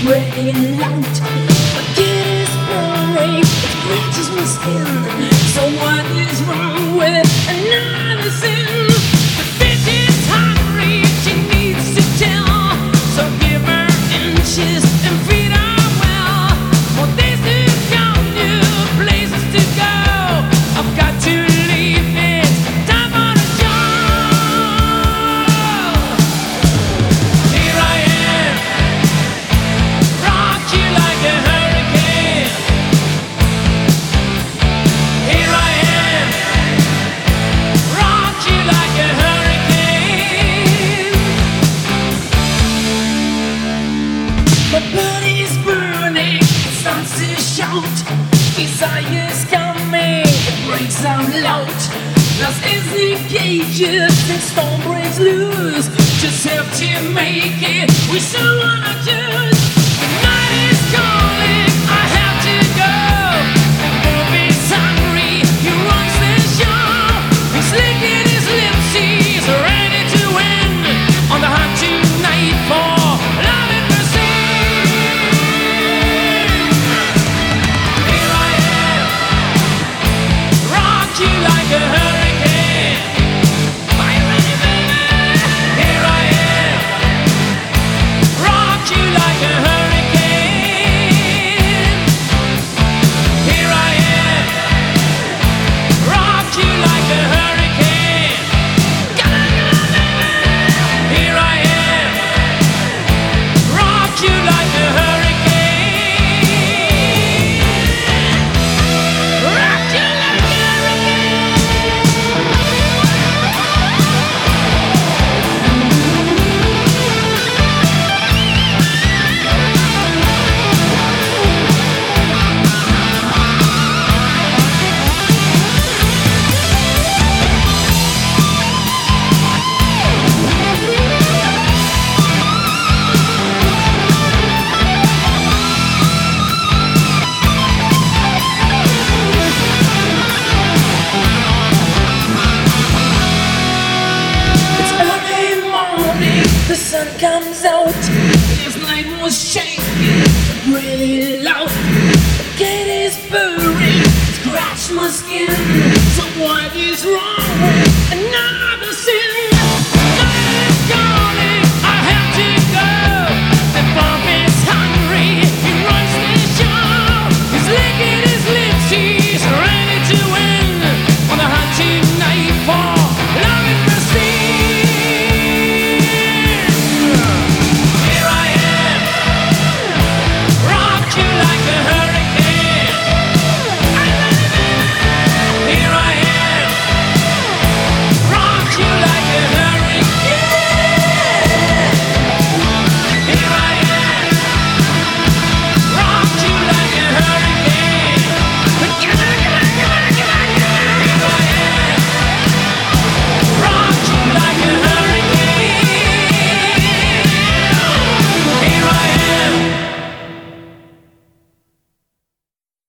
breaking out. My kid is burning, it scratches my skin. So what is wrong with another sin? The bitch is hungry, she needs to tell. So give her inches and feed her well. More days to come, new places to go. I've got to leave, it's time for the job. Here I am, rock you like a hurricane. Here I am, rock you like a hurricane. My body's burning, it starts to shout. Desire's coming, it breaks out loud. Lost is the cages, the storm breaks loose. Just have to make it, we still wanna choose. The night is calling, I have to go. The movie's hungry, he runs the show. He's licking his lips, he's ready to win. On the hunt tonight for love and mercy. Here I am, rock you like a hurricane. Are you ready, baby? Here I am, rock you like a hurricane. Here I am, rock you like a hurricane. Come on, baby. Here I am, rock you like a hurricane. Rock you like a It's early morning, the sun comes out. This night was shaking, really loud. The gate is burning, scratch my skin. So what is wrong?